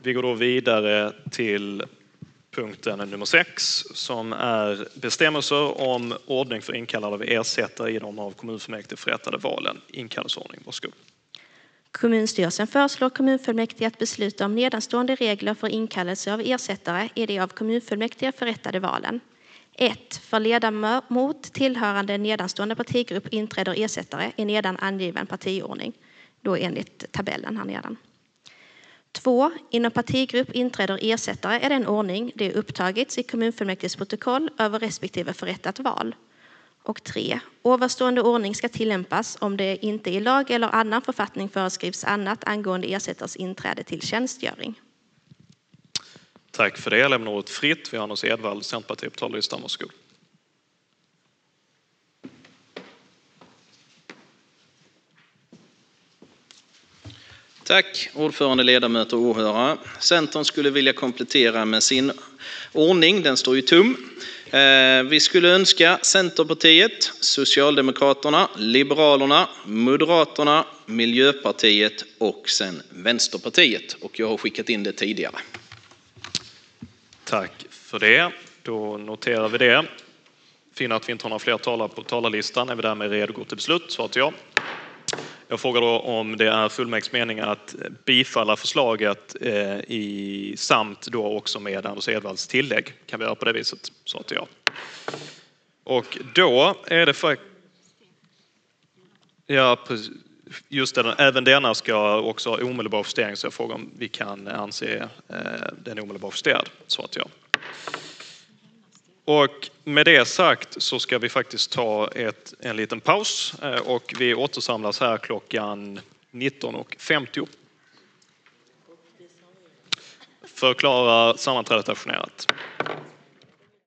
Vi går då vidare till punkten nummer 6 som är bestämmelser om ordning för inkallande av ersättare i de av kommunfullmäktige förrättade valen. Inkallelseordning, varsågod. Kommunstyrelsen föreslår kommunfullmäktige att besluta om nedanstående regler för inkallelse av ersättare i de av kommunfullmäktige förrättade valen. 1. För ledamot tillhörande nedanstående partigrupp inträder ersättare i nedan angiven partiordning, då enligt tabellen här nedan. 2. Inom partigrupp inträder ersättare i den ordning det upptagits i kommunfullmäktiges protokoll över respektive förrättat val. Och 3. Ovanstående ordning ska tillämpas om det inte i lag eller annan författning föreskrivs annat angående ersättares inträde till tjänstgöring. Tack för det. Jag lämnar ordet fritt. Vi har Anders Edvall, Centerpartiet på talarlistan. Varsågod. Tack, ordförande, ledamöter och åhörare. Centern skulle vilja komplettera med sin ordning. Den står ju tom. Vi skulle önska Centerpartiet, Socialdemokraterna, Liberalerna, Moderaterna, Miljöpartiet och sen Vänsterpartiet. Och jag har skickat in det tidigare. Tack för det. Då noterar vi det. Finner att vi inte har några fler talare på talarlistan. Är vi därmed redo att gå till beslut? Svar till ja. Jag frågar då om det är fullmäktiges mening att bifalla förslaget samt då också med Anders Edvalls tillägg. Kan vi göra på det viset? Svar till ja. Och då är det för... Ja, just det. Även denna ska också ha omedelbar justering, så jag frågar om vi kan anse den omedelbar justerad. Svar till ja. Och med det sagt så ska vi faktiskt ta en liten paus och vi återsamlas här klockan 19.50. Förklara sammanträdet ajournerat.